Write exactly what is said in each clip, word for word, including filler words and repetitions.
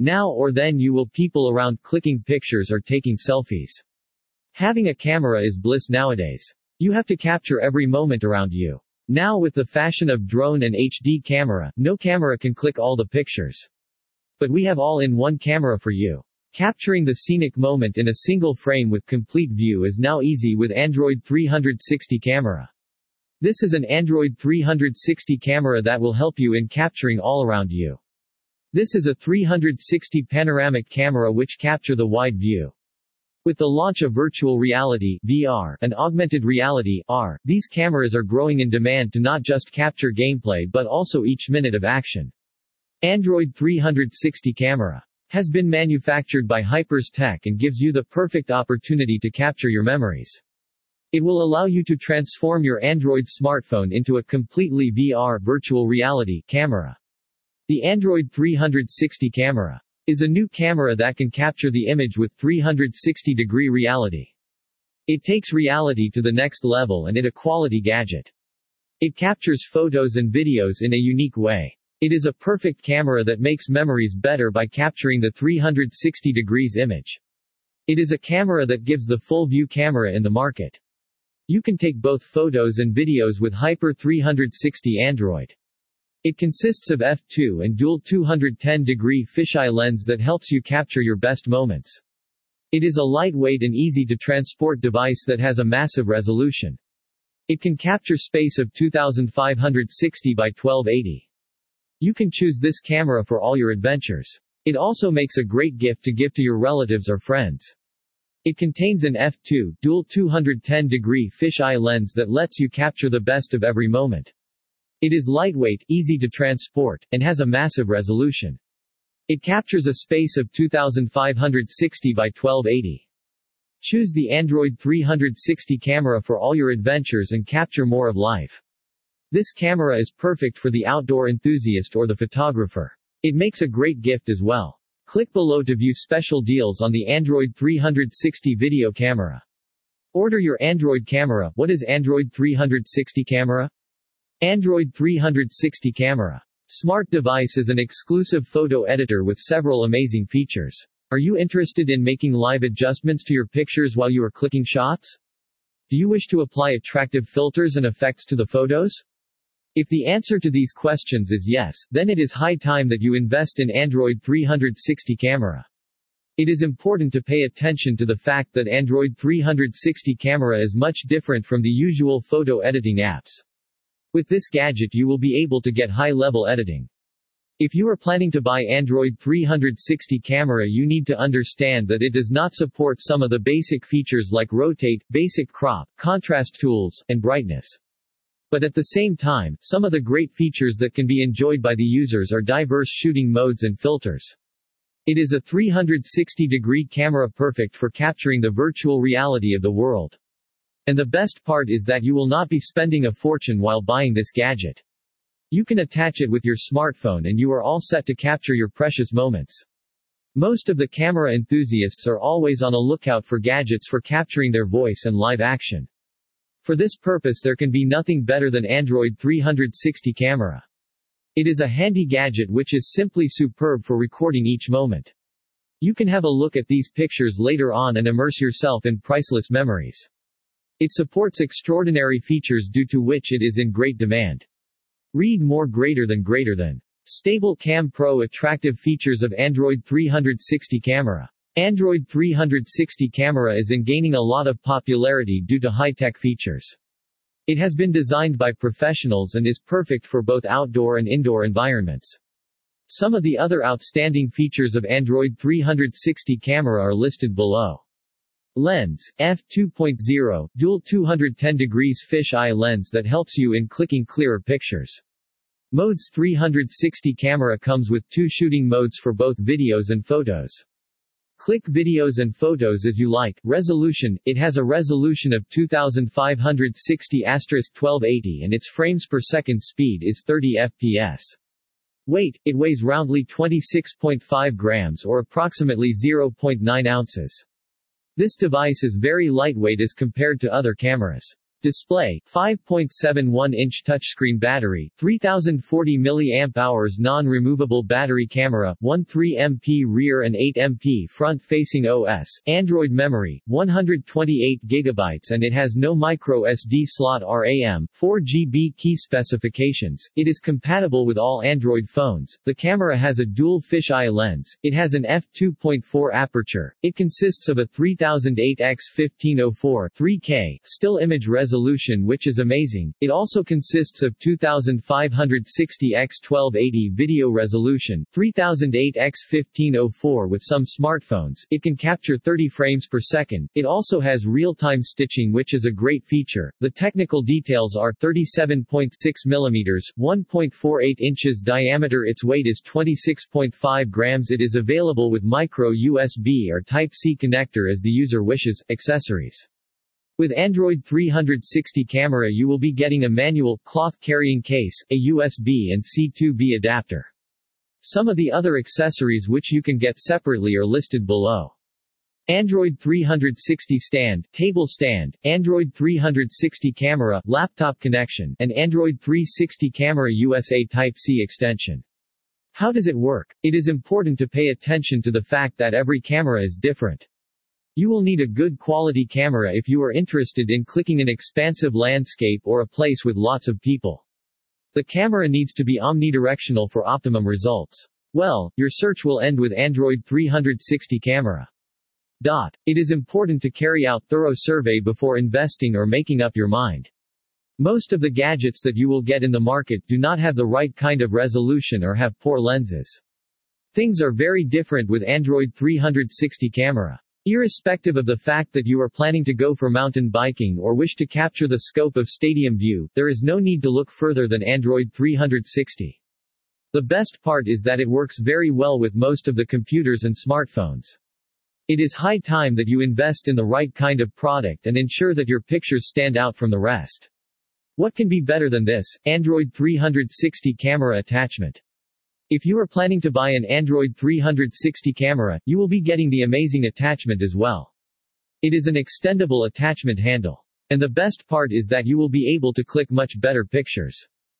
Now or then you will people around clicking pictures or taking selfies. Having a camera is bliss nowadays. You have to capture every moment around you. Now with the fashion of drone and H D camera, no camera can click all the pictures. But we have all-in-one camera for you. Capturing the scenic moment in a single frame with complete view is now easy with Android three sixty camera. This is an Android three sixty camera that will help you in capturing all around you. This is a three sixty panoramic camera which capture the wide view. With the launch of virtual reality V R and augmented reality A R, these cameras are growing in demand to not just capture gameplay but also each minute of action. Android three sixty camera has been manufactured by Hypers Tech and gives you the perfect opportunity to capture your memories. It will allow you to transform your Android smartphone into a completely V R virtual reality camera. The Android three sixty camera is a new camera that can capture the image with three sixty degree reality. It takes reality to the next level and it a quality gadget. It captures photos and videos in a unique way. It is a perfect camera that makes memories better by capturing the three sixty degrees image. It is a camera that gives the full view camera in the market. You can take both photos and videos with Hyper three sixty Android. It consists of f two and dual two hundred ten degree fisheye lens that helps you capture your best moments. It is a lightweight and easy to transport device that has a massive resolution. It can capture space of two thousand five hundred sixty by twelve eighty. You can choose this camera for all your adventures. It also makes a great gift to give to your relatives or friends. It contains an f two dual two hundred ten degree fisheye lens that lets you capture the best of every moment. It is lightweight, easy to transport, and has a massive resolution. It captures a space of two thousand five hundred sixty by twelve eighty. Choose the Android three sixty camera for all your adventures and capture more of life. This camera is perfect for the outdoor enthusiast or the photographer. It makes a great gift as well. Click below to view special deals on the Android three sixty video camera. Order your Android camera. What is Android three sixty camera? Android three sixty camera. Smart device is an exclusive photo editor with several amazing features. Are you interested in making live adjustments to your pictures while you are clicking shots? Do you wish to apply attractive filters and effects to the photos? If the answer to these questions is yes, then it is high time that you invest in Android three sixty camera. It is important to pay attention to the fact that Android three sixty camera is much different from the usual photo editing apps. With this gadget you will be able to get high-level editing. If you are planning to buy Android three sixty camera, you need to understand that it does not support some of the basic features like rotate, basic crop, contrast tools, and brightness. But at the same time, some of the great features that can be enjoyed by the users are diverse shooting modes and filters. It is a three sixty degree camera perfect for capturing the virtual reality of the world. And the best part is that you will not be spending a fortune while buying this gadget. You can attach it with your smartphone and you are all set to capture your precious moments. Most of the camera enthusiasts are always on a lookout for gadgets for capturing their voice and live action. For this purpose there can be nothing better than Android three sixty camera. It is a handy gadget which is simply superb for recording each moment. You can have a look at these pictures later on and immerse yourself in priceless memories. It supports extraordinary features due to which it is in great demand. Read more. Greater than greater than. Stable Cam Pro. Attractive features of Android three sixty camera. Android three sixty camera is in gaining a lot of popularity due to high-tech features. It has been designed by professionals and is perfect for both outdoor and indoor environments. Some of the other outstanding features of Android three sixty camera are listed below. Lens, f two point oh, dual two hundred ten degrees fish-eye lens that helps you in clicking clearer pictures. Modes. three sixty camera comes with two shooting modes for both videos and photos. Click videos and photos as you like. Resolution, it has a resolution of two thousand five hundred sixty by twelve eighty and its frames per second speed is thirty F P S. Weight, it weighs roundly twenty-six point five grams or approximately zero point nine ounces. This device is very lightweight as compared to other cameras. Display, five point seven one inch touchscreen battery, three thousand forty milliamp hours non-removable battery camera, thirteen megapixel rear and eight megapixel front-facing O S, Android memory, one hundred twenty-eight gigabytes and it has no micro S D slot RAM, four gigabyte key specifications. It is compatible with all Android phones. The camera has a dual fisheye lens. It has an f two point four aperture. It consists of a three thousand eight by fifteen oh four three K still image resolution resolution which is amazing. It also consists of two thousand five hundred sixty by twelve eighty video resolution, three thousand eight by fifteen oh four with some smartphones. It can capture thirty frames per second. It also has real-time stitching which is a great feature. The technical details are thirty-seven point six millimeters, one point four eight inches diameter. Its weight is twenty-six point five grams. It is available with micro U S B or Type-C connector as the user wishes. Accessories. With Android three sixty camera you will be getting a manual, cloth carrying case, a U S B and C to B adapter. Some of the other accessories which you can get separately are listed below. Android three sixty stand, table stand, Android three sixty camera, laptop connection, and Android three sixty camera U S A Type-C extension. How does it work? It is important to pay attention to the fact that every camera is different. You will need a good quality camera if you are interested in clicking an expansive landscape or a place with lots of people. The camera needs to be omnidirectional for optimum results. Well, your search will end with Android three sixty camera. Dot. It is important to carry out thorough survey before investing or making up your mind. Most of the gadgets that you will get in the market do not have the right kind of resolution or have poor lenses. Things are very different with Android three sixty camera. Irrespective of the fact that you are planning to go for mountain biking or wish to capture the scope of stadium view, there is no need to look further than Android three sixty. The best part is that it works very well with most of the computers and smartphones. It is high time that you invest in the right kind of product and ensure that your pictures stand out from the rest. What can be better than this? Android three sixty camera attachment. If you are planning to buy an Android three sixty camera, you will be getting the amazing attachment as well. It is an extendable attachment handle. And the best part is that you will be able to click much better pictures.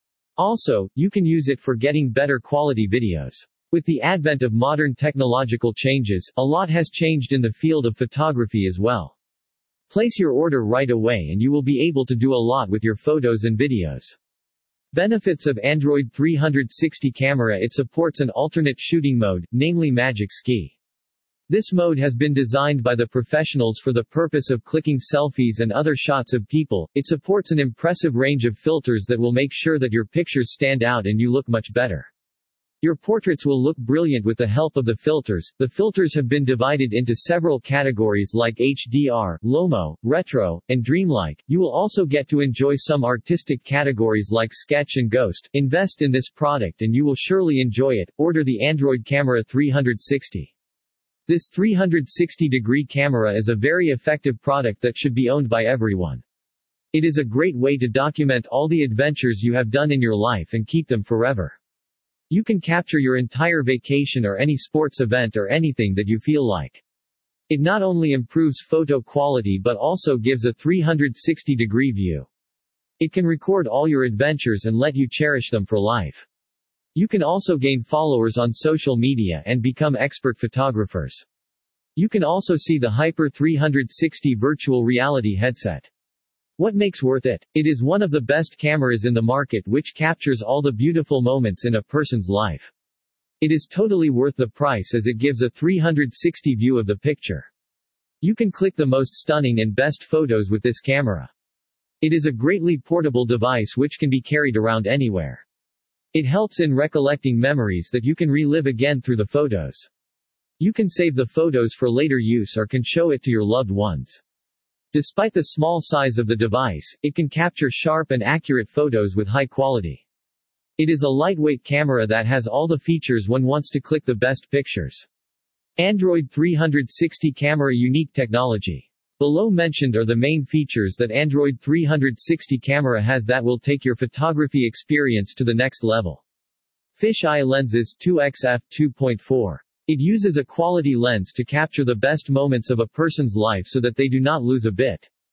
Also, you can use it for getting better quality videos. With the advent of modern technological changes, a lot has changed in the field of photography as well. Place your order right away and you will be able to do a lot with your photos and videos. Benefits of Android three sixty camera. It supports an alternate shooting mode, namely Magic Ski. This mode has been designed by the professionals for the purpose of clicking selfies and other shots of people. It supports an impressive range of filters that will make sure that your pictures stand out and you look much better. Your portraits will look brilliant with the help of the filters. The filters have been divided into several categories like H D R, Lomo, Retro, and Dreamlike. You will also get to enjoy some artistic categories like Sketch and Ghost. Invest in this product and you will surely enjoy it. Order the Android Camera three sixty. This three sixty degree camera is a very effective product that should be owned by everyone. It is a great way to document all the adventures you have done in your life and keep them forever. You can capture your entire vacation or any sports event or anything that you feel like. It not only improves photo quality but also gives a three sixty degree view. It can record all your adventures and let you cherish them for life. You can also gain followers on social media and become expert photographers. You can also see the Hyper three sixty virtual reality headset. What makes worth it? It is one of the best cameras in the market which captures all the beautiful moments in a person's life. It is totally worth the price as it gives a three sixty view of the picture. You can click the most stunning and best photos with this camera. It is a greatly portable device which can be carried around anywhere. It helps in recollecting memories that you can relive again through the photos. You can save the photos for later use or can show it to your loved ones. Despite the small size of the device, it can capture sharp and accurate photos with high quality. It is a lightweight camera that has all the features one wants to click the best pictures. Android three sixty camera unique technology. Below mentioned are the main features that Android three sixty camera has that will take your photography experience to the next level. Fish-eye lenses two by f two point four. It uses a quality lens to capture the best moments of a person's life so that they do not lose a bit.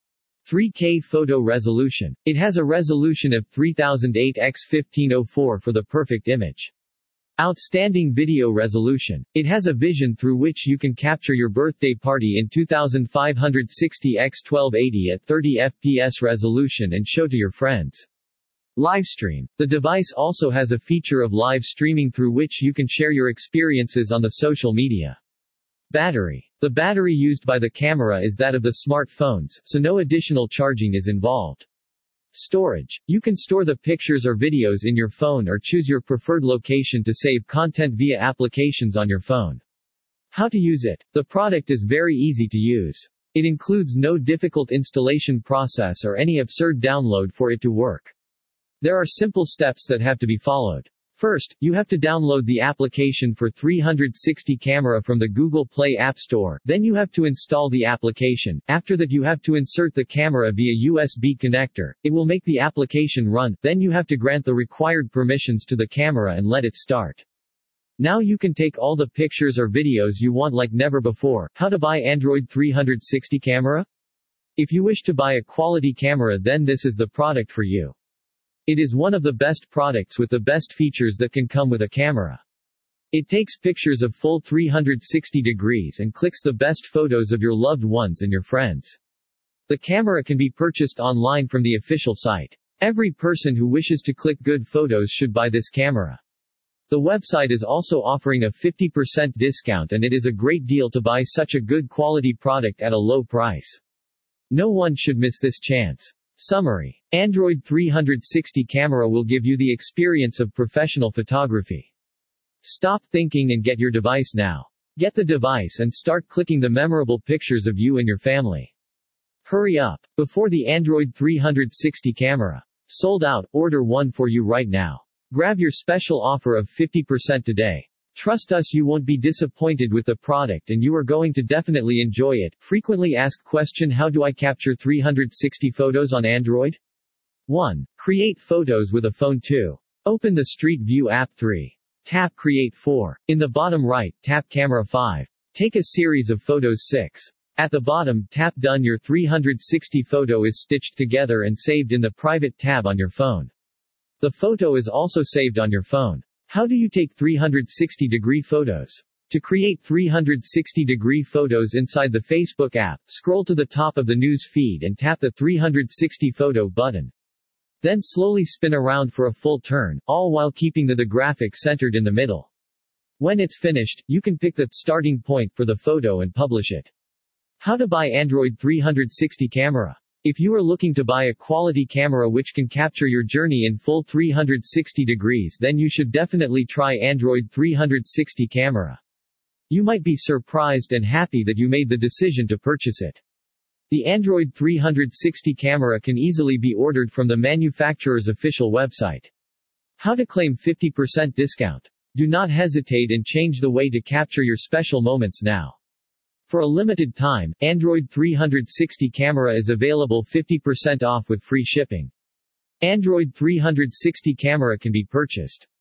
three K photo resolution. It has a resolution of three thousand eight by fifteen oh four for the perfect image. Outstanding video resolution. It has a vision through which you can capture your birthday party in twenty-five sixty by twelve eighty at thirty F P S resolution and show to your friends. Livestream. The device also has a feature of live streaming through which you can share your experiences on the social media. Battery. The battery used by the camera is that of the smartphones, so no additional charging is involved. Storage. You can store the pictures or videos in your phone or choose your preferred location to save content via applications on your phone. How to use it. The product is very easy to use. It includes no difficult installation process or any absurd download for it to work. There are simple steps that have to be followed. First, you have to download the application for three sixty camera from the Google Play App Store. Then you have to install the application. After that you have to insert the camera via U S B connector. It will make the application run. Then you have to grant the required permissions to the camera and let it start. Now you can take all the pictures or videos you want like never before. How to buy Android three sixty camera? If you wish to buy a quality camera, then this is the product for you. It is one of the best products with the best features that can come with a camera. It takes pictures of full three sixty degrees and clicks the best photos of your loved ones and your friends. The camera can be purchased online from the official site. Every person who wishes to click good photos should buy this camera. The website is also offering a fifty percent discount, and it is a great deal to buy such a good quality product at a low price. No one should miss this chance. Summary. Android three sixty camera will give you the experience of professional photography. Stop thinking and get your device now. Get the device and start clicking the memorable pictures of you and your family. Hurry up, before the Android three sixty camera. Sold out. Order one for you right now. Grab your special offer of fifty percent today. Trust us, you won't be disappointed with the product and you are going to definitely enjoy it. Frequently asked question: how do I capture three sixty photos on Android? one. Create photos with a phone. two. Open the Street View app. three. Tap Create. four. In the bottom right, tap Camera. five. Take a series of photos. six. At the bottom, tap Done. Your three sixty photo is stitched together and saved in the private tab on your phone. The photo is also saved on your phone. How do you take three sixty degree photos? To create three sixty degree photos inside the Facebook app, scroll to the top of the news feed and tap the three sixty photo button. Then slowly spin around for a full turn, all while keeping the, the graphic centered in the middle. When it's finished, you can pick the starting point for the photo and publish it. How to buy Android three sixty camera? If you are looking to buy a quality camera which can capture your journey in full three sixty degrees, then you should definitely try Android three sixty camera. You might be surprised and happy that you made the decision to purchase it. The Android three sixty camera can easily be ordered from the manufacturer's official website. How to claim fifty percent discount? Do not hesitate and change the way to capture your special moments now. For a limited time, Android three sixty camera is available fifty percent off with free shipping. Android three sixty camera can be purchased